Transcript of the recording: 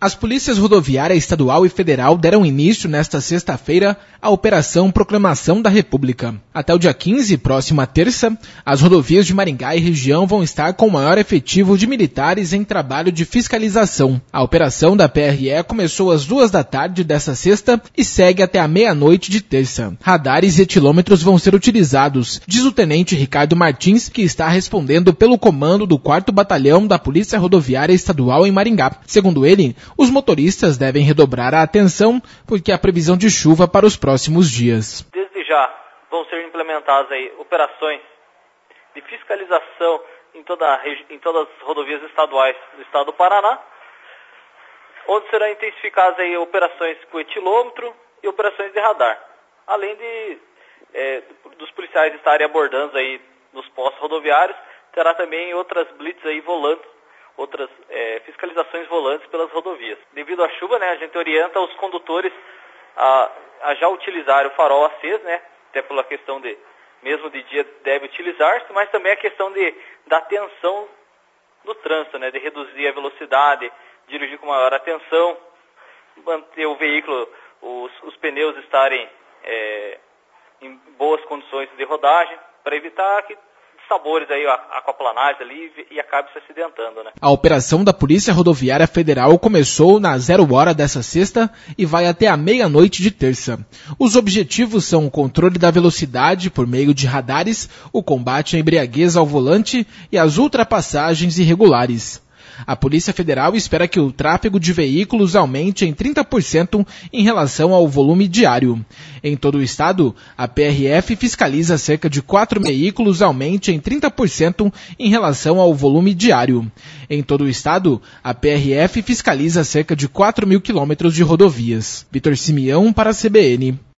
As polícias rodoviária estadual e federal deram início nesta sexta-feira à Operação Proclamação da República. Até o dia 15, próxima terça, as rodovias de Maringá e região vão estar com o maior efetivo de militares em trabalho de fiscalização. A operação da PRE começou às 14h desta sexta e segue até a meia-noite de terça. Radares e etilômetros vão ser utilizados, diz o tenente Ricardo Martins, que está respondendo pelo comando do 4º Batalhão da Polícia Rodoviária Estadual em Maringá. Segundo ele, os motoristas devem redobrar a atenção porque há previsão de chuva para os próximos dias. Desde já vão ser implementadas operações de fiscalização em todas as rodovias estaduais do estado do Paraná, onde serão intensificadas operações com etilômetro e operações de radar, além dos policiais estarem abordando nos postos rodoviários. Terá também outras blitz volantes, outras fiscalizações volantes pelas rodovias. Devido à chuva, a gente orienta os condutores a já utilizar o farol aceso, até pela questão mesmo de dia deve utilizar-se, mas também a questão da atenção no trânsito, de reduzir a velocidade, dirigir com maior atenção, manter o veículo, os pneus estarem em boas condições de rodagem, para evitar que sabores aquaplanagem ali e acabe se acidentando, A operação da Polícia Rodoviária Federal começou na 0h dessa sexta e vai até a meia-noite de terça. Os objetivos são o controle da velocidade por meio de radares, o combate à embriaguez ao volante e as ultrapassagens irregulares. A Polícia Federal espera que o tráfego de veículos aumente em 30% em relação ao volume diário. Em todo o estado, a PRF fiscaliza cerca de 4 veículos aumente em 30% em relação ao volume diário. Em todo o estado, a PRF fiscaliza cerca de 4.000 quilômetros de rodovias. Vitor Simeão para a CBN.